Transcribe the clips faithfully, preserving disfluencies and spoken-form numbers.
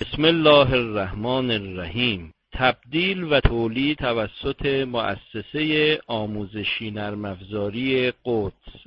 بسم الله الرحمن الرحیم. تبدیل و تولید توسط مؤسسه آموزشی نرم افزاری قدس.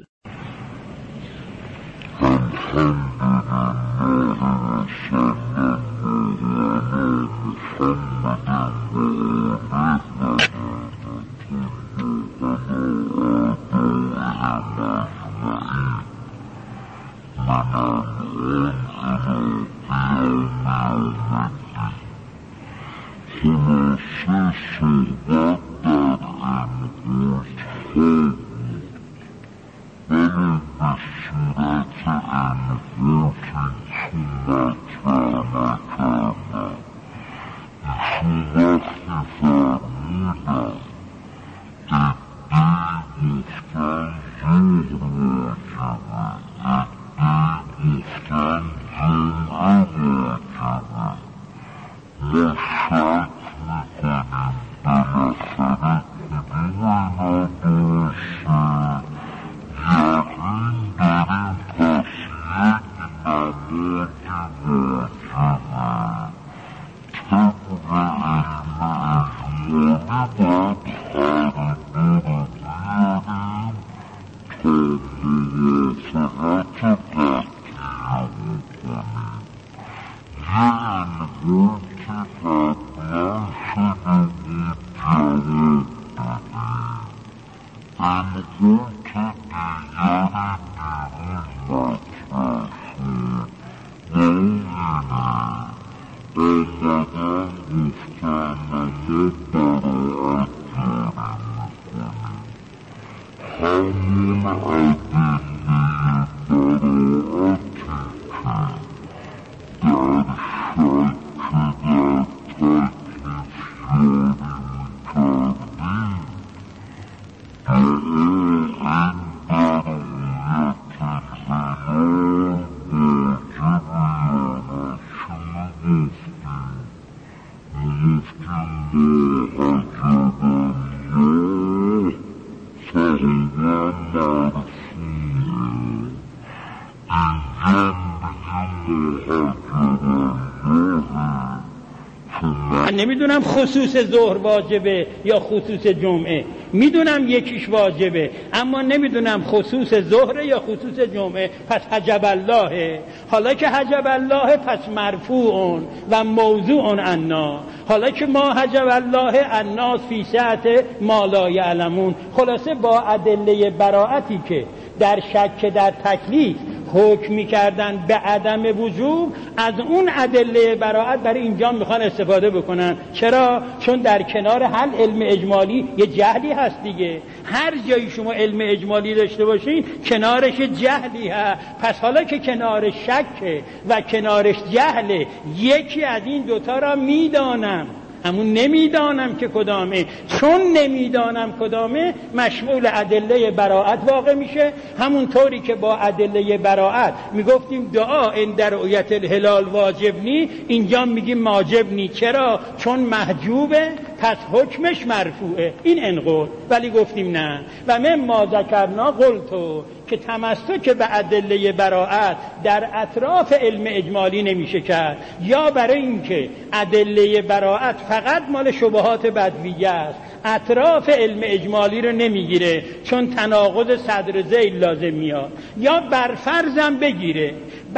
نمیدونم خصوص ظهر واجبه یا خصوص جمعه، میدونم یکیش واجبه اما نمیدونم خصوص ظهر یا خصوص جمعه. پس حجب الله. حالا که حجب الله پس مرفوع و موضوع عنا. حالا که ما حجب الله الناس فی سعت ما لا یعلمون. خلاصه با ادله براءتی که در شک در تکلیف حکم می‌کردن به عدم وجوب، از اون ادله براءت برای اینجا میخوان استفاده بکنن. چرا؟ چون در کنار هر علم اجمالی یه جهلی هست دیگه. هر جایی شما علم اجمالی داشته باشین کنارش جهلی هست. پس حالا که کنار شک و کنارش جهل، یکی از این دوتا را میدانم، همون نمیدانم که کدامه. چون نمیدانم کدامه مشمول ادله براءت واقع میشه. همون طوری که با ادله براءت میگفتیم دعا این در رؤیت الهلال واجب نی، اینجا میگیم واجب نی. چرا؟ چون محجوبه پس حکمش مرفوعه. این انقل. ولی گفتیم نه. و من ما ذکرنا قلتو که تمسک به ادله براءت در اطراف علم اجمالی نمیشه کرد، یا برای اینکه ادله براءت فقط مال شبهات بدویه است، اطراف علم اجمالی رو نمیگیره چون تناقض صدر ذیل لازم میاد، یا برفرضم بگیره،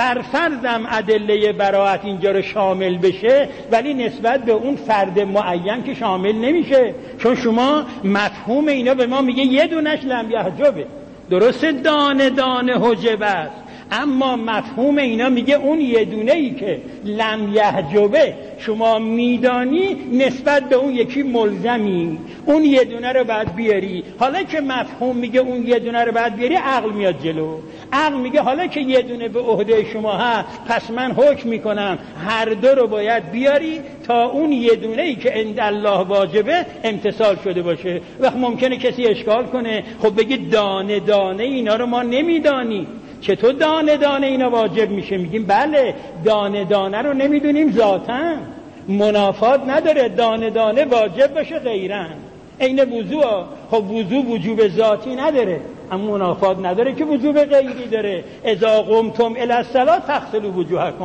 برفرضم ادله براءت اینجا رو شامل بشه ولی نسبت به اون فرد معین که شامل نمیشه. چون شما مفهوم اینا به ما میگه یه دونش لم یحجبه، درسته دانه دانه حجب است، اما مفهوم اینا میگه اون یه دونه ای که لم یحجبه شما میدانی نسبت به اون یکی ملزمی، اون یه دونه رو باید بیاری. حالا که مفهوم میگه اون یه دونه رو باید بیاری، عقل میاد جلو. عقل میگه حالا که یه دونه به عهده شما هست، پس من حکم میکنم هر دو رو باید بیاری تا اون یه دونه ای که عند الله واجبه امتصال شده باشه. وقت ممکنه کسی اشکال کنه، خب بگه دانه دانه اینا رو ما نمیدانی، چطور دانه دانه اینا واجب میشه؟ میگیم بله، دانه دانه رو نمیدونیم ذاتاً، منافات نداره دانه دانه واجب باشه غیرن. این وضوء، خب وضوء وجوب ذاتی نداره اما منافات نداره که وجوب غیری داره. اذا قمتم الی الصلاة فاغسلوا وجوهکم.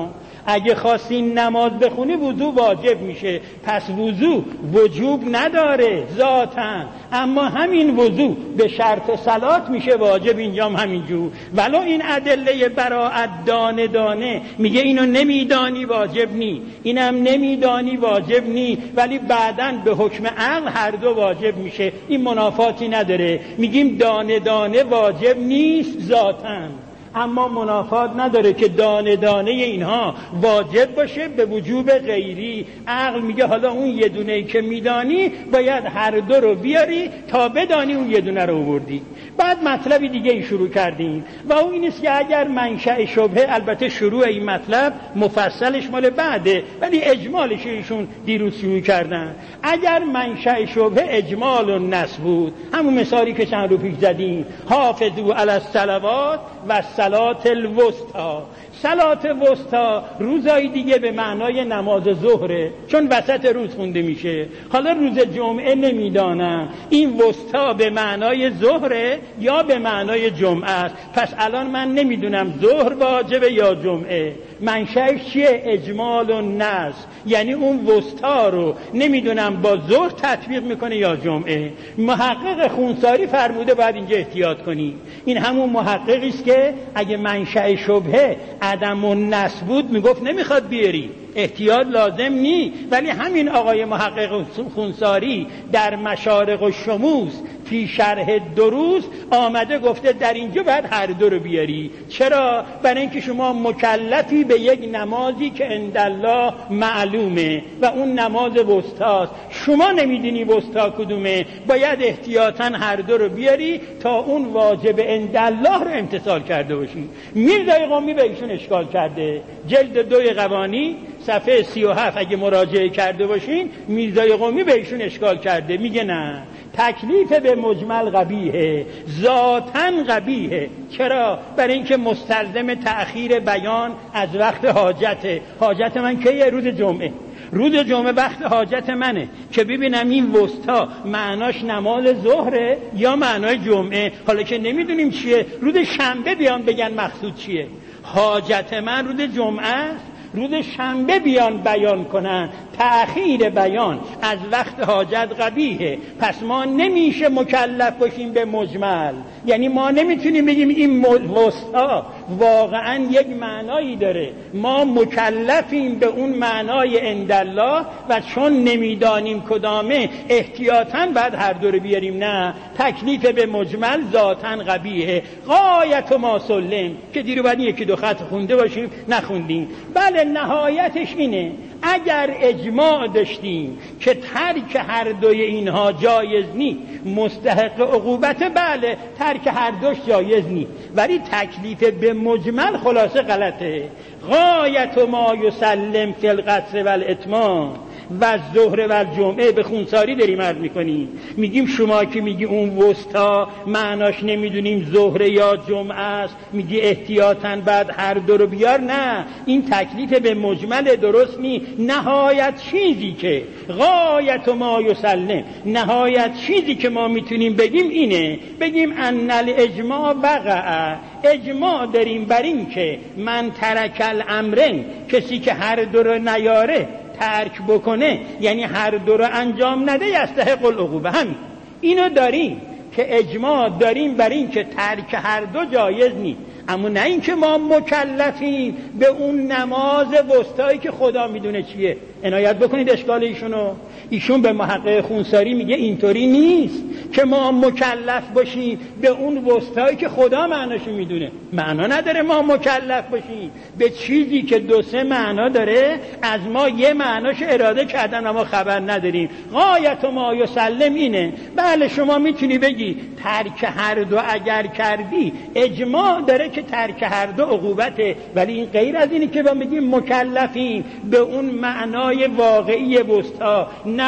اگه خواستی نماز بخونی وضو واجب میشه، پس وضو وجوب نداره ذاتاً، اما همین وضو به شرط صلات میشه واجب، اینجام همینجور. ولو این ادله براءت دانه دانه میگه اینو نمیدانی واجب نی، اینم نمیدانی واجب نی، ولی بعداً به حکم عقل هر دو واجب میشه، این منافاتی نداره. میگیم دانه دانه واجب نیست ذاتاً، اما منافات نداره که دانه دانه اینها واجب باشه به وجوب غیری. عقل میگه حالا اون یه دونه‌ای که میدانی باید هر دو رو بیاری تا بدانی اون یه دونه رو آوردی. بعد مطلبی دیگه ای شروع کردیم و اون این است که اگر منشأ شبهه، البته شروع این مطلب مفصلش مال بعده ولی اجمالش ایشون دیروز شروع کردن، اگر منشأ شبهه اجمال و نص بود، همون مثالی که چند رو پیش زدیم، حافظوا علی الصلوات و صلات الوسطی. صلات وسطا روزای دیگه به معنای نماز ظهره، چون وسط روز خونده میشه. حالا روز جمعه نمیدانم این وسطا به معنای ظهره یا به معنای جمعه است، پس الان من نمیدونم ظهر واجبه یا جمعه. منشأش چیه؟ اجمال و نص، یعنی اون وسطا رو نمیدونم با ظهر تطبیق میکنه یا جمعه. محقق خونساری فرموده باید اینجا احتیاط کنی. این همون محققی است که اگه منشأ شبهه عدم و نص بود میگفت نمیخواد بیاری، احتیاط لازم نی، ولی همین آقای محقق خونساری در مشارق و شموس فی شرح دروس آمده گفته در اینجا باید هر دو رو بیاری. چرا؟ برای اینکه شما مکلفی به یک نمازی که عندالله معلومه و اون نماز وسطاست، شما نمیدونی وسطا کدومه، باید احتیاطاً هر دو رو بیاری تا اون واجب عندالله رو امتثال کرده باشی. میرزای قمی به ایشون اشکال کرده، جلد دوی قوانی صفحه سی و هفت اگه مراجعه کرده باشین، میرزای قمی به ایشون اشکال کرده، میگه نه، تکلیف به مجمل قبیحه، ذاتاً قبیحه. چرا؟ برای اینکه مستلزم تأخیر بیان از وقت حاجته. حاجت من کیه؟ روز جمعه. روز جمعه وقت حاجت منه که ببینم این وسطا معناش نماز ظهره یا معنای جمعه. حالا که نمیدونیم چیه، روز شنبه بیان بگن مقصود چیه. حاجت من روز جمعه است، روز شنبه بیان بیان کنن، تأخیر بیان از وقت حاجت قبیحه. پس ما نمیشه مکلف باشیم به مجمل، یعنی ما نمیتونیم بگیم این وسطا واقعا یک معنایی داره، ما مکلفیم به اون معنای عندالله و چون نمیدانیم کدامه احتیاطاً بعد هر دو رو بیاریم. نه، تکلیف به مجمل ذاتاً قبیحه. غایت ما سلم که دیرو بعد یکی دو خط خونده باشیم نخوندیم. بله، نهایتش اینه اگر اجماع داشتیم که ترک هر دوی اینها جایز نی، مستحق عقوبت، بله ترک هر دوش جایز نی، ولی تکلیف به مجمل خلاصه غلطه. غایت ما یسلم فی القصر و الاتمام و ظهر و جمعه به خونساری داریم عرض میکنیم. میگیم شما که میگی اون وسطا معناش نمیدونیم ظهر یا جمعه است، میگی احتیاطاً بعد هر دو رو بیار. نه، این تکلیف به مجمل درست نی. نهایت چیزی که غایت ما یسلم، نهایت چیزی که ما میتونیم بگیم اینه، بگیم ان الاجماع وقع، اجماع داریم بر این که من ترک الامرن، کسی که هر دو رو نیاره ترک بکنه یعنی هر دو رو انجام نده یستحق العقوبه. همین اینو داریم که اجماع داریم بر این که ترک هر دو جایز نیست، اما نه این که ما مکلفیم به اون نماز وسطایی که خدا میدونه چیه. عنایت بکنید اشکال ایشونو. ایشون به محقق خونساری میگه اینطوری نیست که ما مکلف باشیم به اون وسطایی که خدا معناشو میدونه. معنا نداره ما مکلف باشیم به چیزی که دو سه معنا داره، از ما یه معناش اراده کردن اما خبر نداریم. غایت ما یسلم اینه. بله شما میتونی بگی ترک هر دو اگر کردی اجماع داره که ترک هر دو عقوبته، ولی این غیر از اینه که ما بگیم مکلفیم به اون معنای واقعی وسطا.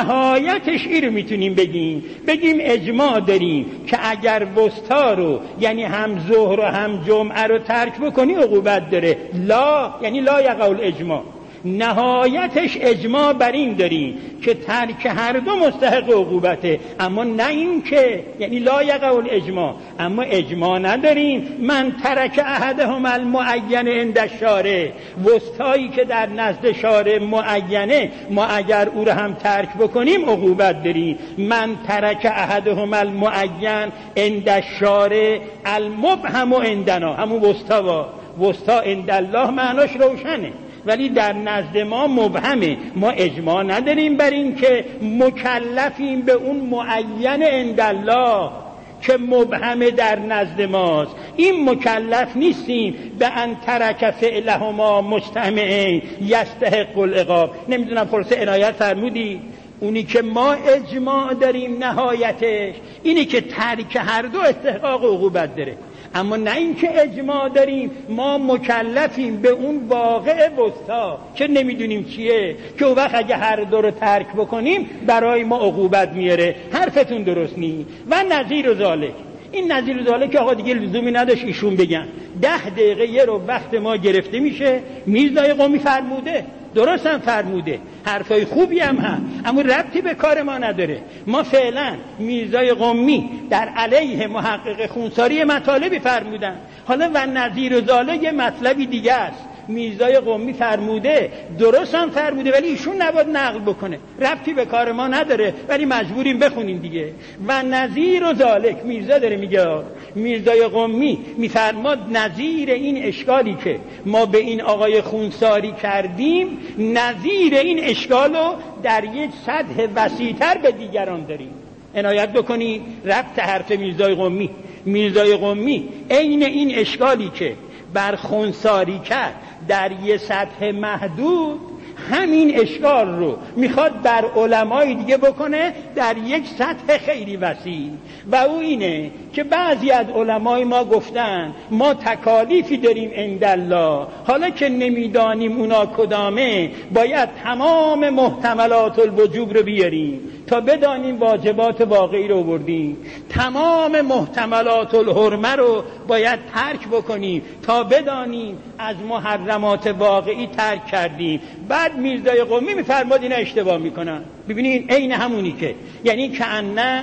نهایتش این رو میتونیم بگیم، بگیم اجماع داریم که اگر وسطا رو یعنی هم ظهر و هم جمعه رو ترک بکنی عقوبت داره. لا یعنی لا یقع الاجماع، نهایتش اجماع بر این داریم که ترک هر دو مستحق عقوبته، اما نه این که یعنی لا یقع الاجماع، اما اجماع نداریم. من ترک احدهما المعین عند الشارع، وسطایی که در نزد شارع معینه، ما اگر او را هم ترک بکنیم عقوبت داریم. من ترک احدهما المعین عند الشارع المبهم عندنا، همون وسطا وسطا عند الله معناش روشنه، ولی در نزد ما مبهمه. ما اجماع نداریم بر این که مکلفیم به اون معین عند الله که مبهمه در نزد ماست. این مکلف نیستیم به ان ترک فعلهما مجتمعین یستحق العقاب. نمیدونم خلاصه عنایت فرمودی اونی که ما اجماع داریم نهایتش اینی که ترک هر دو استحقاق عقوبت داره، اما نه این که اجماع داریم ما مکلفیم به اون واقع وسطا که نمیدونیم چیه، که اون وقت اگه هر دو رو ترک بکنیم برای ما عقوبت میاره. حرفتون درست نی. و نظیر و ذالک، این نظیر و ذالک که آقا دیگه لزومی نداشت ایشون بگن، ده دقیقه یه رو وقت ما گرفته میشه. میرزای قمی فرموده، درست هم فرموده، حرفای خوبی هم هست، اما ربطی به کار ما نداره. ما فعلا میرزای قمی در علیه محقق خونساری مطالبی فرمودن، حالا و نظیر و ذالک یه مطلبی دیگه است. میرزای قمی فرموده، درست هم فرموده، ولی ایشون نباید نقل بکنه، ربطی به کار ما نداره، ولی مجبوریم بخونیم دیگه. و نظیر و ذالک، میرزا داره میگه، میرزای قمی میفرماد نظیر این اشکالی که ما به این آقای خونساری کردیم، نظیر این اشکالو در یک سطح وسیع‌تر به دیگران داریم. عنایت بکنی ربط حرف میرزای قمی. میرزای قمی عین این اشکالی که بر خونساری کرد در یه سطح محدود، همین اشکال رو میخواد بر علمای دیگه بکنه در یک سطح خیلی وسیع، و او اینه که بعضی از علمای ما گفتن ما تکالیفی داریم عند الله، حالا که نمیدانیم اونا کدامه باید تمام محتملات الوجوب رو بیاریم تا بدانیم واجبات واقعی رو بردیم، تمام محتملات الحرمه رو باید ترک بکنیم تا بدانیم از محرمات واقعی ترک کردیم. بعد میرزای قمی میفرماد اینا اشتباه میکنن. ببینین عین همونی که یعنی که انه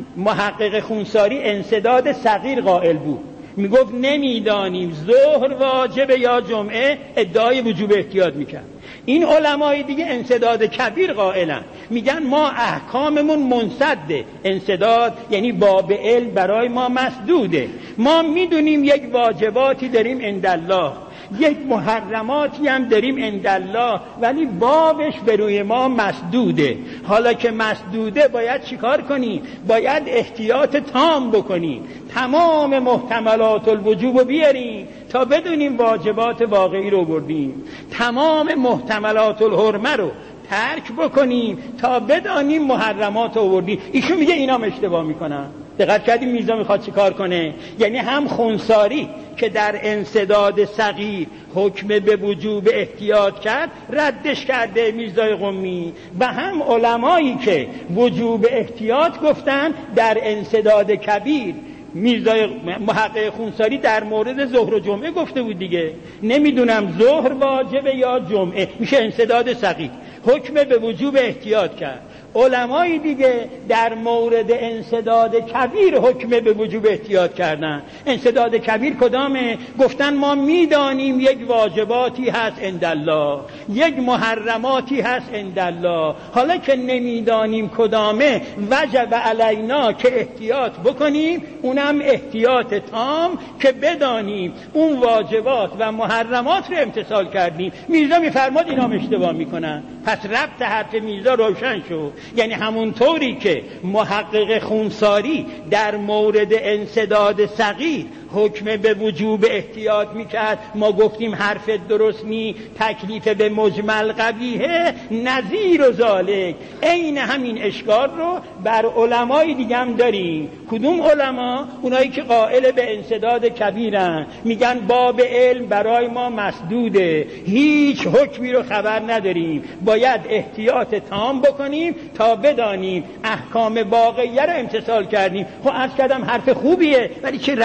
محقق خونساری انسداد صغیر قائل بود، میگفت نمیدانیم ظهر واجب یا جمعه، ادعای وجوب احتیاط میکرد. این علمای دیگه انسداد کبیر قائلن، میگن ما احکاممون منسده. انسداد یعنی باب علم برای ما مسدوده، ما میدونیم یک واجباتی داریم عند الله، یک محرماتی هم داریم عند الله، ولی بابش به روی ما مسدوده. حالا که مسدوده باید چیکار کنیم؟ باید احتیاط تام بکنیم، تمام محتملات الوجوب رو بیاریم تا بدونیم واجبات واقعی رو بردیم، تمام محتملات الحرمه رو ترک بکنیم تا بدانیم محرمات رو بردیم. ایشون میگه اینام اشتباه میکنن. دقت کردیم میرزا میخواد چی کار کنه؟ یعنی هم خونساری که در انسداد صغیر حکم به وجوب احتیاط کرد ردش کرده میرزای قمی، و هم علمایی که وجوب احتیاط گفتن در انسداد کبیر. میرزای محقق خونساری در مورد ظهر و جمعه گفته بود دیگه، نمیدونم ظهر واجبه یا جمعه، میشه انسداد صغیر، حکم به وجوب احتیاط کرد. علمای دیگه در مورد انسداد کبیر حکم به وجوب احتیاط کردن. انسداد کبیر کدامه؟ گفتن ما میدانیم یک واجباتی هست عند الله، یک محرماتی هست عند الله، حالا که نمیدانیم کدامه وجب علینا که احتیاط بکنیم، اونم احتیاط تام که بدانیم اون واجبات و محرمات رو امتثال کردیم. میرزا میفرماد اینا اشتباه میکنن. پس ربط حرف میرزا روشن شد، یعنی همون طوری که محقق خونساری در مورد انسداد صغیر حکم به وجوب احتیاط میکرد، ما گفتیم حرف درست نی، تکلیف به مجمل قبیحه، نظیر و ذالک عین همین اشکال رو بر علمای دیگه هم داریم. کدوم علما؟ اونایی که قائل به انسداد کبیرن، میگن باب علم برای ما مسدوده، هیچ حکمی رو خبر نداریم، باید احتیاط تام بکنیم تا بدانیم احکام واقعیه رو امتثال کردیم. خب عرض کردم حرف خوبیه، ولی چه ربطی به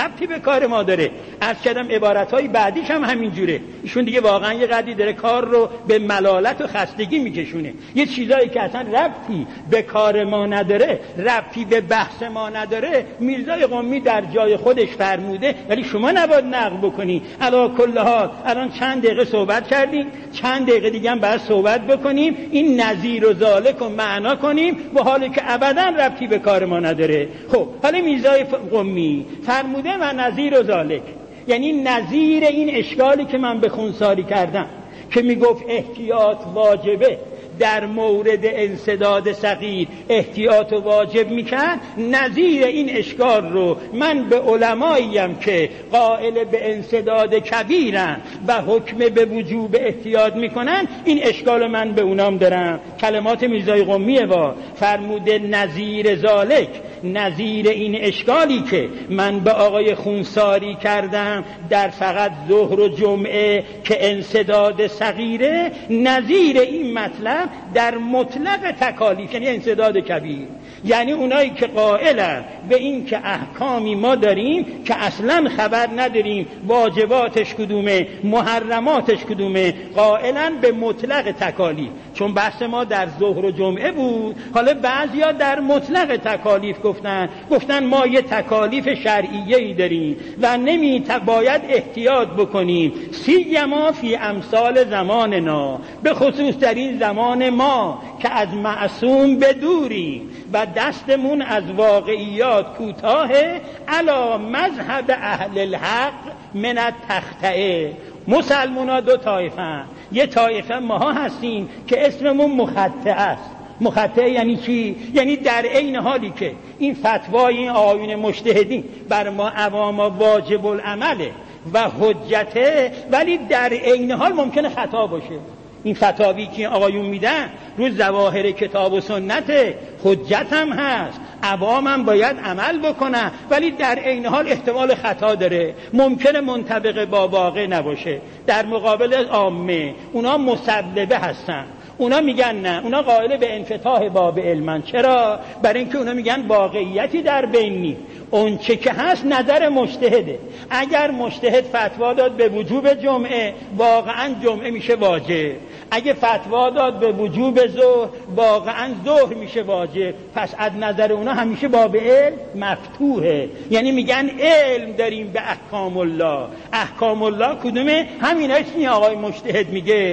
کار ما داره. عرض کردم عبارتهای بعدیش هم همین جوره. ایشون دیگه واقعا یه قدری داره کار رو به ملالت و خستگی میکشونه. یه چیزایی که اصلا ربطی به کار ما نداره، ربطی به بحث ما نداره، میرزای قمی در جای خودش فرموده، ولی شما نباید نقل بکنی. علی کل حال الان چند دقیقه صحبت کردیم، چند دقیقه دیگه هم باید صحبت بکنیم، این نظیر و ذالک رو معنا کنیم، و حالی که ابدا ربطی به کار ما نداره. خب حالا میرزای قمی فرموده و نظیر و ذالک، یعنی نظیر این اشکالی که من به خونساری کردم که میگفت احتیاط واجبه، در مورد انسداد صغیر احتیاط واجب میکرد، نظیر این اشکال رو من به علماییم که قائل به انسداد کبیرن و حکم به وجوب احتیاط میکنن، این اشکال من به اونام دارم. کلمات میرزای قمیه با فرموده نظیر ذالک، نظیر این اشکالی که من به آقای خونساری کردم در فقط ظهر و جمعه که انسداد صغیره، نظیر این مطلب در مطلق تکالیف یعنی انسداد کبیر، یعنی اونایی که قائلن به این که احکامی ما داریم که اصلا خبر نداریم واجباتش کدومه محرماتش کدومه، قائلن به مطلق تکالیف. چون بحث ما در ظهر و جمعه بود، حالا بعضیا در مطلق تکالیف گفتن گفتن ما یه تکالیف شرعیه‌ای داریم و نمی باید احتیاط بکنیم، سیما فی امثال زماننا، به خصوص در این زمان ما که از معصوم بدوریم و دستمون از واقعیات کوتاهه، علا مذهب اهل الحق من التخطئه. مسلمونا دو طایفه، یه طایفه ماها هستیم که اسممون مخطئ است. مخطئ یعنی چی؟ یعنی در عین حالی که این فتوای این آیون مجتهدین بر ما عواما واجب العمله و حجته، ولی در عین حال ممکنه خطا باشه. این فتاوی که آقایون میدن روی ظواهر کتاب و سنت حجت هم هست، عوام هم باید عمل بکنن، ولی در عین حال احتمال خطا داره، ممکنه منطبق با واقع نباشه. در مقابل عامه اونا مسببه هستن، اونا میگن نه، اونا قائل به انفتاح باب علمن. چرا؟ برای اینکه اونا میگن واقعیتی در بین نیست، اون چه که هست نظر مجتهده. اگر مجتهد فتوا داد به وجوب جمعه، واقعا جمعه میشه واجب. اگه فتوا داد به وجوب ظهر، واقعا ظهر میشه واجب. پس از نظر اونا همیشه باب علم مفتوحه، یعنی میگن علم داریم به احکام الله. احکام الله کدومه؟ همینایی که آقای مجتهد میگه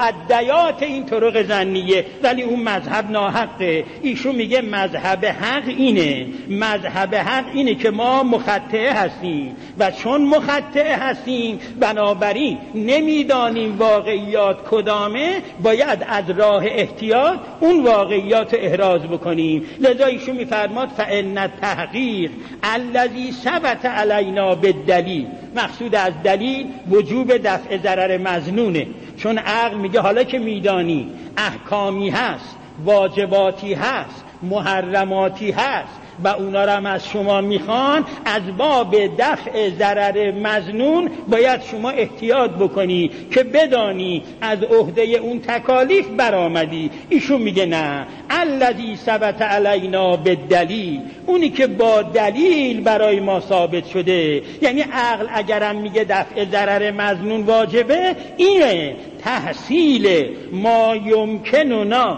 معدیات این طرق ظنیه، ولی اون مذهب ناحقه. ایشون میگه مذهب حق اینه، مذهب حق اینه که ما مخطئ هستیم و چون مخطئ هستیم بنابراین نمیدانیم واقعیات کدامه، باید از راه احتیاط اون واقعیات احراز بکنیم. لذا ایشون میفرماد فإن التحقیق الذی ثبت علینا بالدلیل، مقصود از دلیل وجوب دفع ضرر مظنونه. چون عقل میگه حالا که میدانی احکامی هست، واجباتی هست، محرماتی هست و اونا را هم از شما میخوان، از باب دفع ضرر مظنون باید شما احتیاط بکنی که بدانی از عهده اون تکالیف برآمدی. ایشون میگه نه، الذی ثبت علینا بالدلیل، اونی که با دلیل برای ما ثابت شده. یعنی عقل اگرم میگه دفع ضرر مظنون واجبه، اینه تحصیل ما یمکننا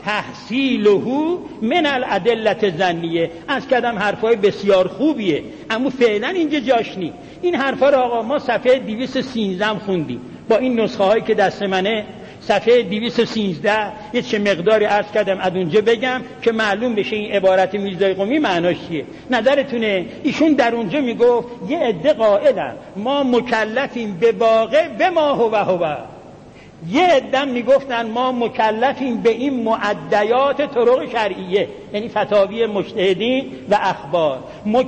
تحصیله من الادله ظنیه. از کدام حرفای بسیار خوبیه، اما فعلا اینجا جاش نی. این حرفا رو آقا ما صفحه دویست و سیزده خوندیم با این نسخه هایی که دست منه. صفحه دویست و سیزده یه چه مقداری عرض کردم از اونجا بگم که معلوم بشه این عبارت میرزای قمی معناش چیه. نظرتونه؟ ایشون در اونجا میگفت یه عده قائلن ما مکلفیم به واقع به ما هو هو، یه عدم میگفتن ما مکلفیم به این معدیات طرق شرعیه، یعنی فتاوی مجتهدین و اخبار،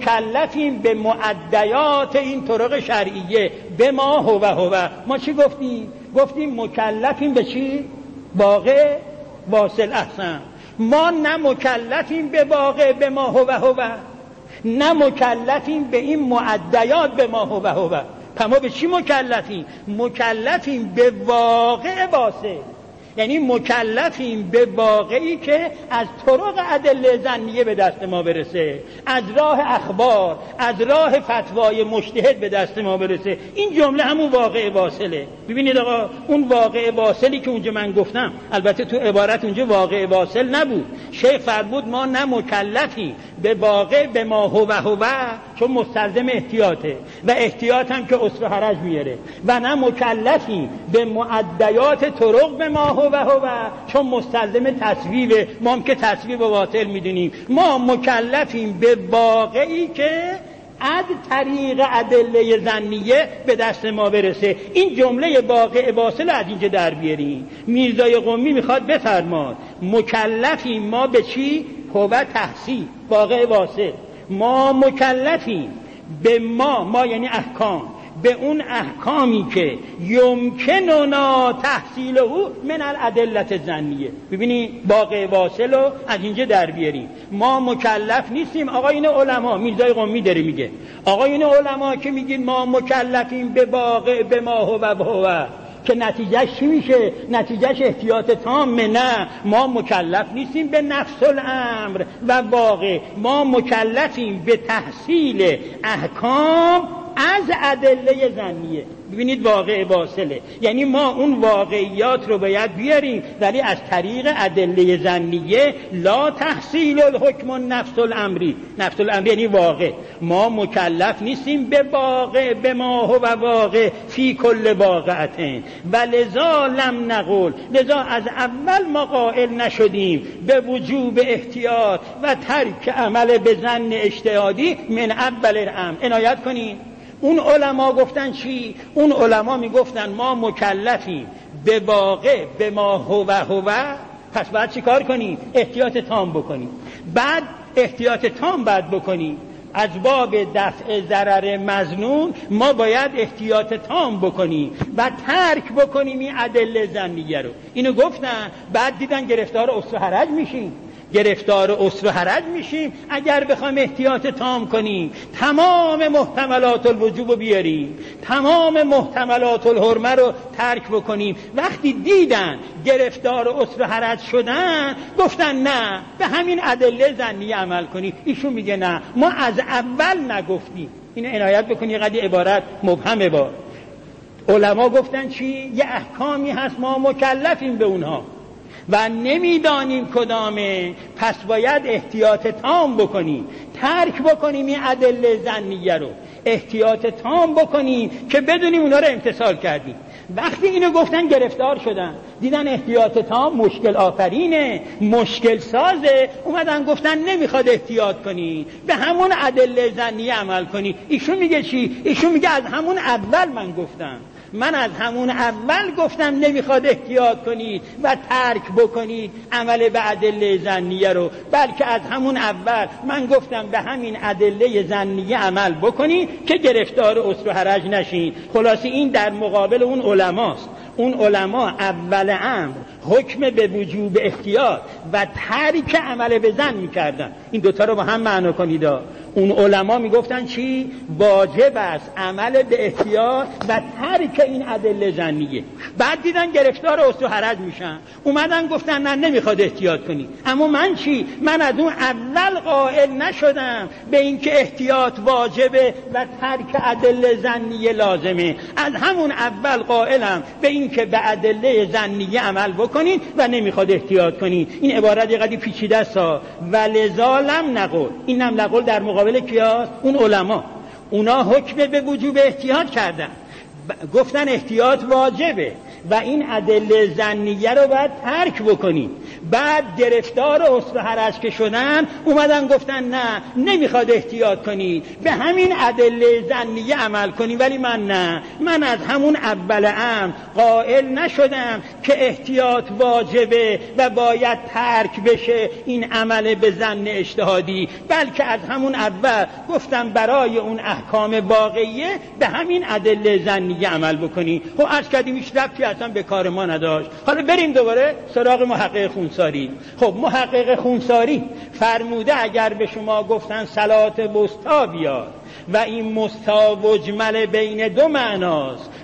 مکلفیم به معدیات این طرق شرعیه به ما هو هو. ما چی گفتیم؟ گفتیم مکلفیم به چی؟ واقع واصل احسن. ما نه مکلفیم به واقع به ما هو هو، نه مکلفیم به این معدیات به ما هو هو. ما به چی مکلفیم؟ مکلفیم به واقع واصل، یعنی مکلفیم به واقعی که از طرق ادله ظنیه به دست ما برسه، از راه اخبار، از راه فتوای مجتهد به دست ما برسه. این جمله همون واقع واصله. ببینید آقا، اون واقع واصلی که اونجا من گفتم، البته تو عبارت اونجا واقع واصل نبود. شیخ فرمود ما نه مکلفیم به واقع به ما هو هو، چون مستلزم احتیاطه و احتیاط هم که اسر و حرج میاره، و نه مکلفیم به معدیات طرق به ما هو هو، چون مستلزم تصویب، ما هم که تصویب و باطل میدونیم. ما مکلفیم به واقعی که از طریق ادله ظنیه به دست ما برسه. این جمله واقع واصل از اینجا در بیاریم. میرزای قمی میخواد بفرماد مکلفیم ما به چی؟ هو تحصیل، واقع واصل. ما مکلفیم به ما، ما یعنی احکام، به اون احکامی که یمکننا تحصیله من الادله ظنیه. ببینید واقع واصل رو از اینجا در بیاریم. ما مکلف نیستیم. آقا این علما، میرزای قمی داره میگه، آقا این علما که میگین ما مکلفیم به واقع به ما هو و هو، که نتیجهش چی میشه؟ نتیجهش احتیاط تامه. نه، ما مکلف نیستیم به نفس الامر و واقع، ما مکلفیم به تحصیل احکام از ادله ظنیه. ببینید واقع واصله، یعنی ما اون واقعیات رو باید بیاریم، ولی از طریق ادله ظنیه. لا تحصیل الحکم نفس الامری، نفس الامری یعنی واقع. ما مکلف نیستیم به واقع به ما هو واقع فی کل واقعتین، و لذا لم نقول، لذا از اول ما قائل نشدیم به وجوب احتیاط و ترک عمل به ظن اجتهادی من اول الامر. عنایت کنیم. اون علما گفتن چی؟ اون علما میگفتن ما مکلفیم به واقع به ما هو هو، پس باید چی کار کنیم؟ احتیاط تام بکنیم. بعد احتیاط تام باید بکنیم از باب دفع ضرر مظنون، ما باید احتیاط تام بکنیم و ترک بکنیم این ادله ظنیه رو. اینو گفتن، بعد دیدن گرفتار اسر و حرج میشیم. گرفتار اسر و حرج میشیم اگر بخوایم احتیاط تام کنیم، تمام محتملات الوجوب رو بیاریم، تمام محتملات الحرمه رو ترک بکنیم. وقتی دیدن گرفتار اسر و حرج شدن، گفتن نه به همین ادله ظنیه عمل کنیم. ایشون میگه نه، ما از اول نگفتیم. اینو عنایت بکنی، یه قدری عبارت مبهمه. با علما گفتن چی؟ یه احکامی هست ما مکلفیم به اونها و نمیدانیم کدامه، پس باید احتیاط تام بکنیم، ترک بکنیم این ادله ظنیه رو، احتیاط تام بکنیم که بدونیم اونا رو امتثال کردیم. وقتی اینو گفتن گرفتار شدن، دیدن احتیاط تام مشکل آفرینه، مشکل سازه، اومدن گفتن نمیخواد احتیاط کنی، به همون ادله ظنیه عمل کنی. ایشون میگه چی؟ ایشون میگه از همون اول من گفتم، من از همون اول گفتم نمیخواد احتیاط کنید و ترک بکنید عمل به ادله ظنیه رو، بلکه از همون اول من گفتم به همین ادله ظنیه عمل بکنید که گرفتار اسر و حرج نشین. خلاصی این در مقابل اون علماست. اون علما اول امر حکم به وجوب احتیاط و ترک عمل به ظن میکردن. این دوتا رو با هم معنا کنید. اون علما میگفتن چی؟ واجب است عمل به احتیاط و ترک این ادله ظنیه. بعد دیدن گرفتار اسر و حرج میشن، اومدن گفتن نه نمیخواد احتیاط کنی. اما من چی؟ من از اون اول قائل نشدم به اینکه احتیاط واجبه و ترک ادله ظنیه لازمه. از همون اول قائلم به اینکه به ادله ظنیه عمل بکنید و نمیخواد احتیاط کنید. این عبارت یه قدری پیچیده است. ولذا لم نقول، این هم نقول در مقابل کیاست؟ اون علما. اونا حکم به وجوب احتیاط کردن، گفتن احتیاط واجبه و این ادله ظنیه رو باید ترک بکنی. بعد گرفتار اسر و حرج که شدن، اومدن گفتن نه نمیخواد احتیاط کنی، به همین ادله ظنیه عمل کنی. ولی من نه، من از همون اول امر قائل نشدم که احتیاط واجبه و باید ترک بشه این عمل به ظن اجتهادی، بلکه از همون اول گفتم برای اون احکام واقعیه به همین ادله ظنیه عمل بکنی. خب عرض کردیم هیچ ربطی اصلا به کار ما نداشت. حالا بریم دوباره سراغ محقق خونساری. خب محقق خونساری فرموده اگر به شما گفتن صلات وسطا بیار و این مستا و جمل بین دو معناست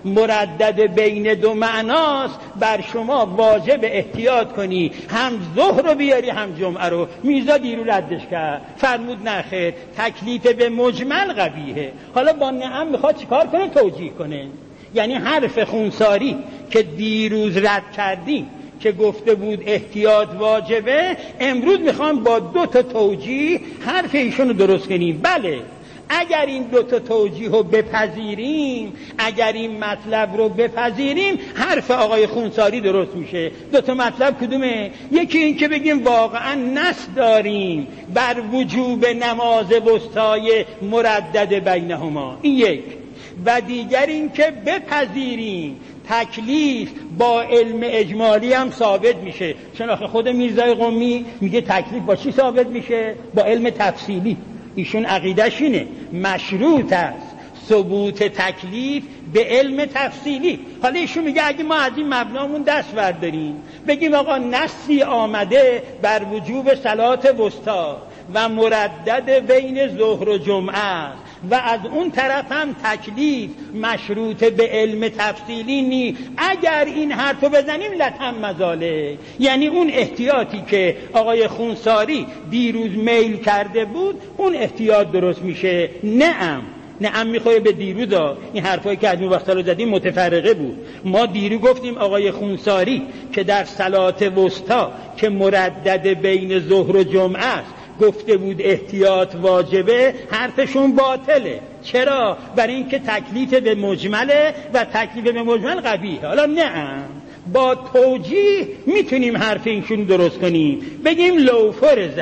مردد بین دو معناست، بر شما واجب احتیاط کنی هم ظهر رو بیاری هم جمعه رو. میرزا دیرو ردش کرد، فرمود نه خیر، تکلیف به مجمل قبیحه. حالا با نعم میخواد چیکار کنه؟ توجیه کنه. یعنی حرف خونساری که دیروز رد کردی که گفته بود احتیاط واجبه، امروز میخوام با دو تا توجیه حرف ایشون رو درست کنیم. بله، اگر این دو تا توجیه رو بپذیریم، اگر این مطلب رو بپذیریم، حرف آقای خونساری درست میشه. دو تا مطلب کدومه؟ یکی این که بگیم واقعا نص داریم بر وجوب نماز وسطای مردد بینهما، این یک. و دیگر این که بپذیریم تکلیف با علم اجمالی هم ثابت میشه. چون آخه خود میرزای قمی میگه تکلیف با چی ثابت میشه؟ با علم تفصیلی. ایشون عقیدش اینه مشروط است ثبوت تکلیف به علم تفصیلی. حالا ایشون میگه اگه ما از این مبنامون دست برداریم بگیم آقا نصی آمده بر وجوب صلات وسطا و مردد بین ظهر و جمعه است و از اون طرف هم تکلیف مشروط به علم تفصیلی نی، اگر این حرفو بزنیم لطم مزاله. یعنی اون احتیاطی که آقای خونساری دیروز میل کرده بود اون احتیاط درست میشه. نعم نعم میخواه به دیروزا. این حرفایی که از اون وقتا رو زدیم متفرقه بود. ما دیرو گفتیم آقای خونساری که در صلات وسطا که مردد بین ظهر و جمعه است گفته بود احتیاط واجبه، حرفشون باطله. چرا؟ برای اینکه تکلیف به مجمله و تکلیف به مجمل قبیحه. حالا نعم با توجیه میتونیم حرف اینشون درست کنیم، بگیم لو فرض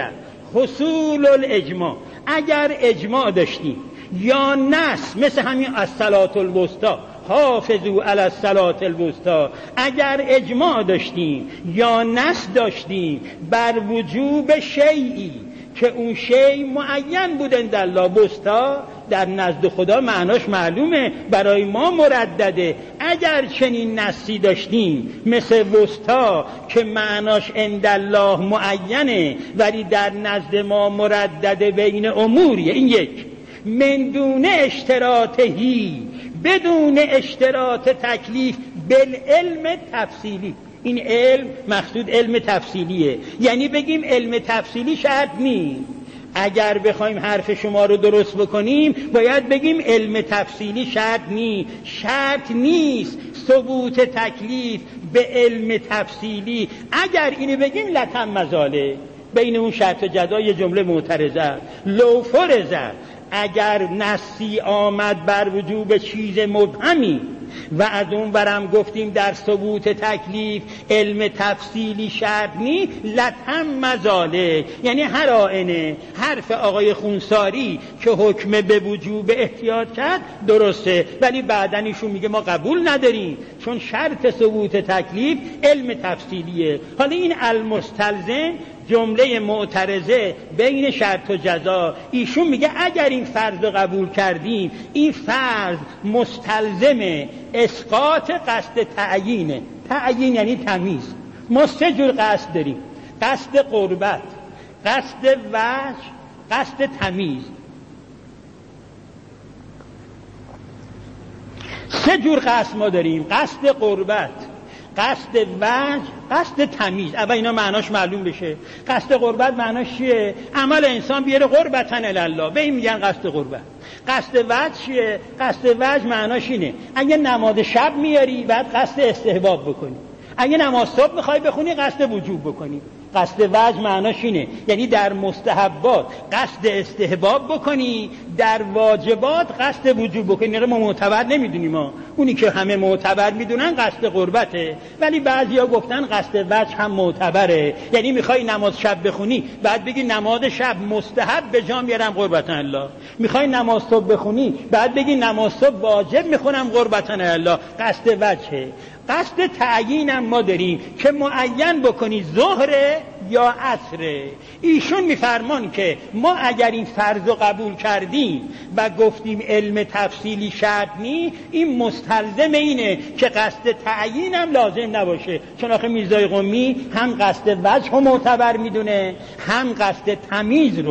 حصول الاجماع، اگر اجماع داشتیم یا نص مثل همین الصلاة الوسطی حافظوا علی الصلاة الوسطی، اگر اجماع داشتیم یا نص داشتیم بر وجوب شیئی که اون شیء معین بود عند الله، وسطا در نزد خدا معناش معلومه، برای ما مردده. اگر چنین نصی داشتیم مثل وسطا که معناش عند الله معینه ولی در نزد ما مردده بین اموریه، این یک. من دون اشتراطهی، بدون اشتراط تکلیف بالعلم تفصیلی. این علم مقصود علم تفصیلیه، یعنی بگیم علم تفصیلی شرط نیست. اگر بخوایم حرف شما رو درست بکنیم باید بگیم علم تفصیلی شرط نیست. شرط نیست ثبوت تکلیف به علم تفصیلی. اگر اینو بگیم لطم مزاله. بین اون شرط و جزا یه جمله معترضه. لو فرض، اگر نصی آمد بر وجوب چیز مبهمی و از اون برم گفتیم در ثبوت تکلیف علم تفصیلی شرط نی، لطم مزاله. یعنی هر آینه حرف آقای خونساری که حکم به وجوب احتیاط کرد درسته، ولی بعدن ایشون میگه ما قبول نداریم چون شرط ثبوت تکلیف علم تفصیلیه. حالا این المستلزم جمله معترضه بین شرط و جزا، ایشون میگه اگر این فرض رو قبول کردیم این فرض مستلزم اسقاط قصد تعیینه. تعیین یعنی تمیز. ما سه جور قصد داریم: قصد قربت، قصد وجه، قصد تمیز. سه جور قصد ما داریم: قصد قربت، قصد وجه، قصد تمیز. اول اینا معناش معلوم بشه. قصد قربت معناش چیه؟ عمل انسان بیاره قربتن الله، به این میگن قصد قربت. قصد وجه چیه؟ قصد وجه معناش اینه اگه نماز شب میاری بعد قصد استحباب بکنی، اگه نماز صبح میخوای بخونی قصد وجوب بکنی. قصد وجه معناش اینه یعنی در مستحبات قصد استحباب بکنی، در واجبات قصد وجوب بکنی. ما معتبر نمیدونیم، ما اونی که همه معتبر میدونن قصد قربته، ولی بعضیا گفتن قصد وجه هم معتبره. یعنی میخوای نماز شب بخونی بعد بگی نماز شب مستحب به جا میارم قربتن الله، میخوای نماز صبح بخونی بعد بگی نماز صبح واجب میخونم قربتن الله. قصد وجهه. قصد تعیینم ما داریم که معین بکنی ظهر یا عصر. ایشون میفرمان که ما اگر این فرض رو قبول کردیم و گفتیم علم تفصیلی شرط نی، این مستلزم اینه که قصد تعیینم لازم نباشه. چون آخه میرزای قمی هم قصد وجه رو معتبر میدونه هم قصد تمیز رو.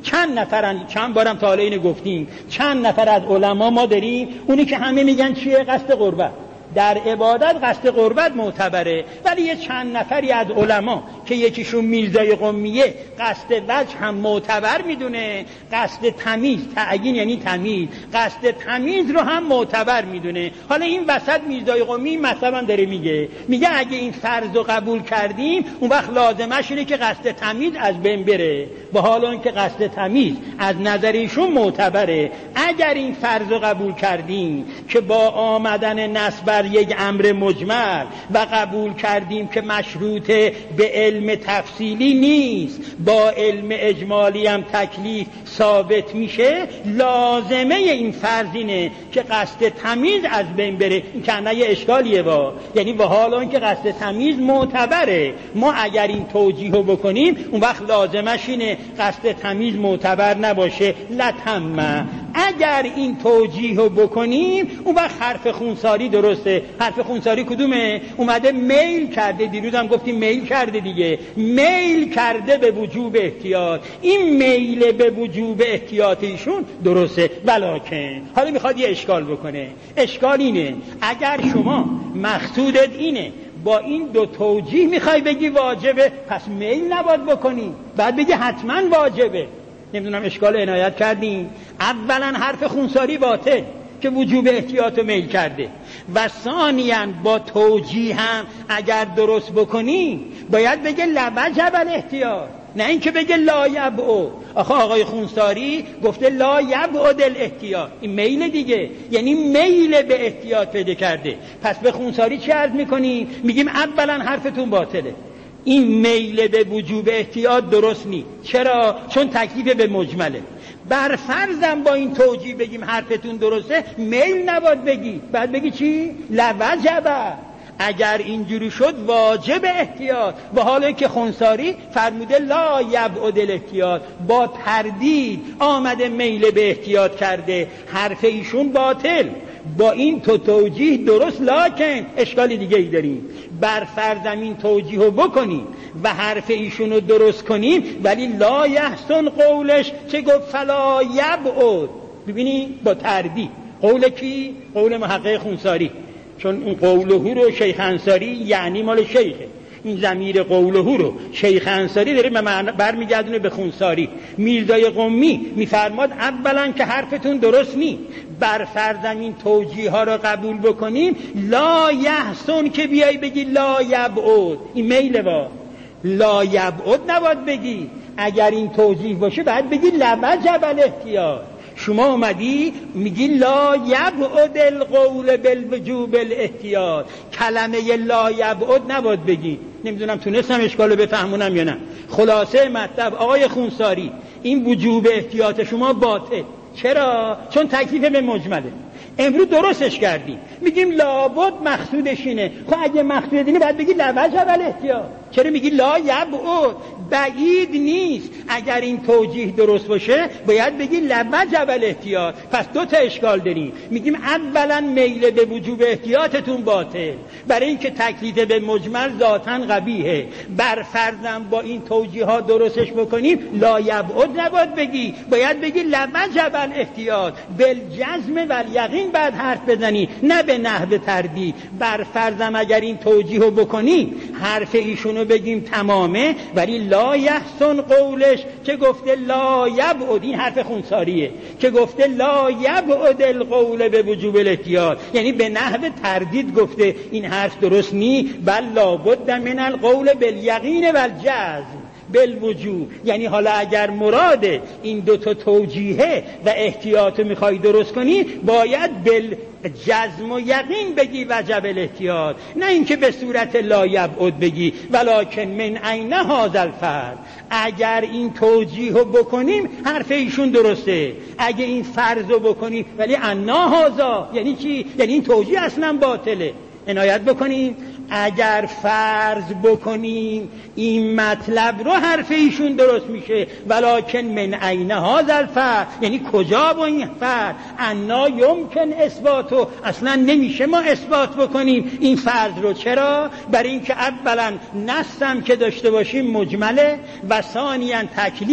چند نفرن، چند بارم تا حالا اینو گفتیم، چند نفر از علما ما داریم اونی که همه میگن چیه؟ قصد قربت. در عبادت قصد قربت معتبره، ولی یه چند نفری از علما که یکیشون میرزای قمیه قصد وجه هم معتبر میدونه، قصد تمیز، تعیین یعنی تمیز، قصد تمیز رو هم معتبر میدونه. حالا این وسط میرزای قمی مثلا داره میگه میگه اگه این فرض رو قبول کردیم اون وقت لازمش اینه که قصد تمیز از بین بره، و حالا اینکه قصد تمیز از نظر ایشون معتبره. اگر این فرض رو قبول کردیم که با آمدن نص بر یک امر مجمل و قبول کردیم که مشروط به علم تفصیلی نیست، با علم اجمالی هم تکلیف ثابت میشه، لازمه این فرض اینه که قصد تمیز از بین بره. این کنه یه اشکالیه با، یعنی و حالا اینکه قصد تمیز معتبره، ما اگر این توجیه رو بکنیم اون وقت لازمش اینه قصد تمیز معتبر نباشه. لتمه اگر این توجیه رو بکنیم اون وقت حرف خونساری درسته. حرف خونساری کدومه؟ اومده میل کرده، دیروز هم گفتیم میل کرده دیگه، میل کرده به وجوب احتیاط. این میل به وجوب احتیاط ایشون درسته، ولکن حالا میخواد یه اشکال بکنه. اشکال اینه اگر شما مقصودت اینه با این دو توجیه میخوای بگی واجبه، پس میل نباید بکنی، بعد بگی حتما واجبه. نمیدونم اشکال عنایت کردیم. اولا حرف خونساری باطل که وجوب احتیاط رو میل کرده، و ثانیاً با توجیه هم اگر درست بکنی باید بگه لوجب الاحتیاط، نه اینکه بگه لا یبعد. آخه آقای خونساری گفته لا یبعد الاحتیاط، این میل دیگه، یعنی میل به احتیاط پیدا کرده. پس به خونساری چی عرض میکنیم؟ میگیم اولا حرفتون باطله، این میل به وجوب احتیاط درست نیست. چرا؟ چون تکلیف به مجمله. بر فرضم با این توجیه بگیم حرفتون درسته، میل نباید بگی، بعد بگی چی؟ لوجبه. اگر اینجوری شد واجب احتیاط، و حالا که خونساری فرموده لا یبعد الاحتیاط، با تردید آمده میل به احتیاط کرده، حرف ایشون باطل. با این تو توجیه درست، لکن اشکال دیگه ای داریم. بر فرضم این توجیه رو بکنیم و حرف ایشون رو درست کنیم، ولی لا یحسن قولش چه گفت؟ فلا یبعد. ببینی با تردید. قول کی؟ قول محقق خونساری، چون این قوله رو شیخ انصاری یعنی مال شیخه. این ضمیر قوله رو شیخ انصاری داره برمیگردونه به خونساری. میرزای قمی میفرماد اولا که حرفتون درست نی، بر فرضم این توجیه ها رو قبول بکنیم، لا یحسن که بیای بگی لا یبعد، این میله با لا یبعد نباید بگی. اگر این توجیه باشه بعد بگی لوجب الاحتیاط. شما اومدی میگی لا یبعد القول بالوجوب الاحتیاط، کلمه لا یبعد نباید بگی. نمیدونم تونستم اشکالو بفهمونم یا نه. خلاصه مطلب آقای خونساری، این وجوب احتیاط شما باطل. چرا؟ چون تکلیف به مجمله. امروز درستش کردیم، میگیم لابد مقصودش اینه. خب اگه مقصود اینه باید بگی لوجب الاحتیاط. چرا میگی لا یبعد؟ بعید نیست. اگر این توجیه درست باشه باید بگی لوجب الاحتیاط. پس دو تا اشکال داریم. میگیم اولا میل به وجوب احتیاطتون باطل، برای اینکه تکلیف به مجمل ذاتاً قبیحه. بر فرضم با این توجیه ها درستش بکنیم، لا یبعد نباید بگی، باید بگی لوجب الاحتیاط. بالجزم و الیقین بعد حرف بزنی، نه به نحو تردید. بر فرضم اگر این توجیه رو بکنی حرف ایشونو بگیم تمامه، ولی لا یحسن قولش که گفته لا یبعد، این حرف خونساریه که گفته لا یبعد القول به وجوب الاحتیاط، یعنی به نحو تردید گفته. این حرف درست نی، بل لابد من القول بالیقین و الجزم بالوجوب. یعنی حالا اگر مراد این دو تا توجیه و احتیاط میخوای درست کنی، باید بالجزم و یقین بگی وجب الاحتیاط، نه اینکه به صورت لا یبعد بگی ولکن من عین هذا الفرض. اگر این توجیه رو بکنیم حرف ایشون درسته، اگه این فرض رو بکنیم ولی انا هذا یعنی چی؟ یعنی این توجیه اصلا باطله. عنایت بکنیم اگر فرض بکنیم این مطلب رو حرف ایشون درست میشه، ولکن من عین هذا الفرض یعنی کجا با این فرض؟ انا یمکن اثباتو، اصلا نمیشه ما اثبات بکنیم این فرض رو. چرا؟ برای اینکه اولا نصم که داشته باشیم مجمله، و ثانیا تکلیف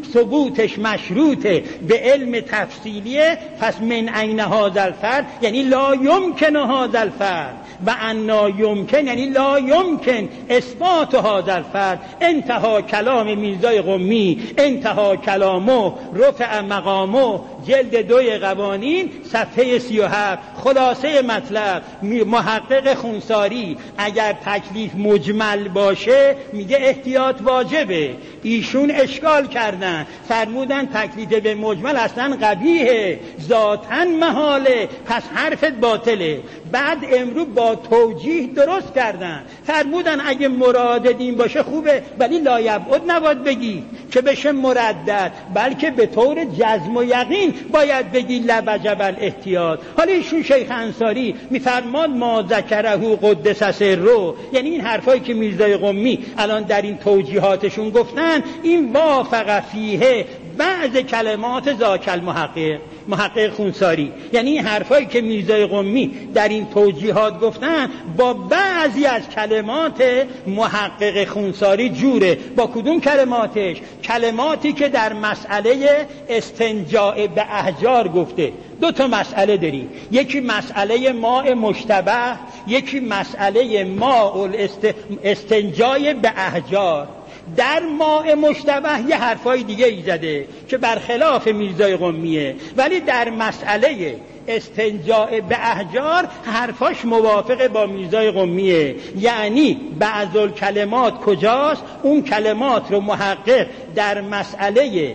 ثبوتش مشروطه به علم تفصیلیه، پس من عین هذا الفرد یعنی لا یمکن هذا الفرد و انا یمکن یعنی لا یمکن اثبات هذا الفرد. انتها کلام میرزای قمی، انتها کلامو، رفع مقامو، جلد دوی قوانین صفحه سی و هفت. خلاصه مطلب، محقق خونساری اگر تکلیف مجمل باشه میگه احتیاط واجبه. ایشون اشکال کردن، فرمودن تکلیف به مجمل اصلا قبیحه، ذاتاً محاله، پس حرفت باطله. بعد امرو با توجیه درست کردن، فرمودن اگه مراد دین باشه خوبه، ولی لایبعد نباید بگی که بشه مردد، بلکه به طور جزم و یقین باید بگی لوجب الاحتیاط. حالا ایشون شیخ انصاری میفرماد ما ذکره قدس سره، یعنی این حرفایی که میرزای قمی الان در این توجیهاتشون گفتن، این وافق فیه بعض کلمات ذاک المحقق، محقق خونساری، یعنی این حرفایی که میرزای قمی در این توجیهات گفتن با بعضی از کلمات محقق خونساری جوره. با کدوم کلماتش؟ کلماتی که در مسئله استنجاء به احجار گفته. دو تا مسئله داریم، یکی مسئله ماء مشتبه، یکی مسئله ماء استنجاء به احجار. در ماء مشتبه یه حرفای دیگه ای زده که برخلاف میرزای قمیه، ولی در مسئله استنجاء به احجار حرفاش موافق با میرزای قمیه. یعنی بعض الکلمات کجاست؟ اون کلمات رو محقق در مسئله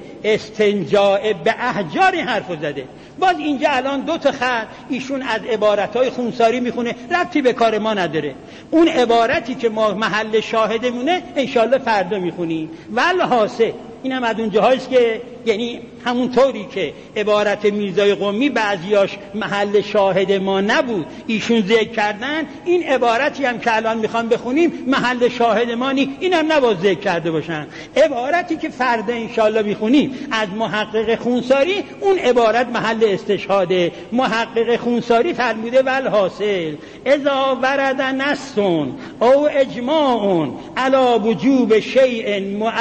استنجاء به احجار حرفو زده. باز اینجا الان دو تا خط ایشون از عبارتهای خونساری میخونه، ربطی به کار ما نداره. اون عبارتی که ما محل شاهدمونه انشالله فردا میخونیم. والحاصل اینم از اون جاهاییست که یعنی همون طوری که عبارت میرزای قمی بعضیاش محل شاهد ما نبود ایشون ذکر کردن، این عبارتی هم که الان میخوام بخونیم محل شاهد ما نی، اینم نباید ذکر کرده باشن. عبارتی که فردا انشالله میخونیم از محقق خونساری، اون عبارت محل استشهاده. محقق خونساری فرموده والحاصل اذا ورد نص او اجماع علی وجوب شیء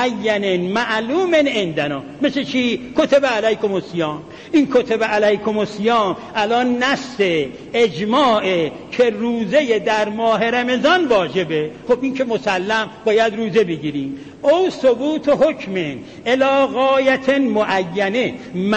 معین معلوم عندنا، مثل چی؟ کتب علیکم الصیام. این کتب علیکم الصیام الان نص اجماع که روزه در ماه رمضان واجبه. خب این که مسلم باید روزه بگیریم. او ثبوت حکم الی غایت معینه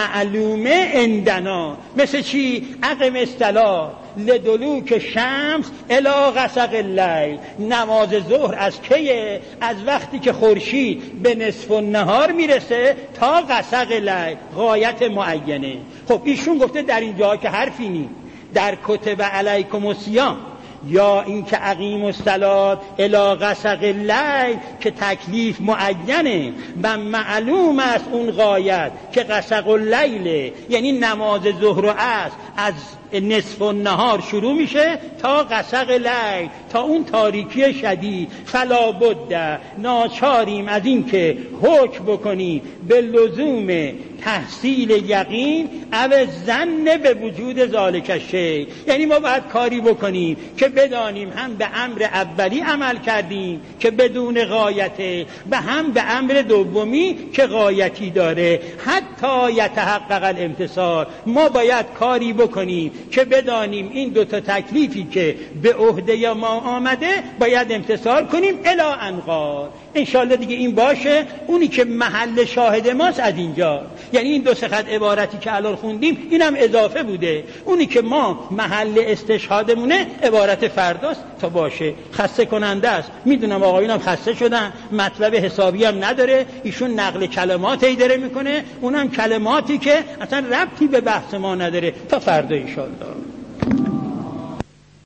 معلومه عندنا، مثل چی؟ اقم الصلاة لدلوک شمس الی غسق اللیل. نماز ظهر از کیه؟ از وقتی که خورشید به نصف النهار میرسه تا غسق اللیل، غایت معینه. خب ایشون گفته در اینجا که حرفی نی، در کتب علیکم الصیام یا این که اقیم الصلاة الی غسق اللیل که تکلیف معینه و معلوم است اون غایت که غسق اللیل، یعنی نماز ظهر و عصر از نصف النهار شروع میشه تا غسق لیل، تا اون تاریکی شدید. فلا بد، ناچاریم از این که حکم بکنیم به لزوم تحصیل یقین او ظن به وجود ذالک شیء، یعنی ما باید کاری بکنیم که بدانیم هم به امر اولی عمل کردیم که بدون غایته و هم به امر دومی که غایتی داره. حتی یتحقق الامتثال، ما باید کاری بکنیم که بدانیم این دوتا تکلیفی که به عهده ما آمده باید امتثال کنیم الی ان قال. انشالله دیگه این باشه. اونی که محل شاهد ماست از اینجا، یعنی این دو سه خط عبارتی که الان خوندیم اینم اضافه بوده. اونی که ما محل استشهادمونه عبارت فرداست تا باشه. خسته کننده است، میدونم آقایونم خسته شدن، مطلب حسابی هم نداره. ایشون نقل کلماتی داره میکنه، اونم کلماتی که اصلا ربطی به بحث ما نداره. تا فردا انشالله.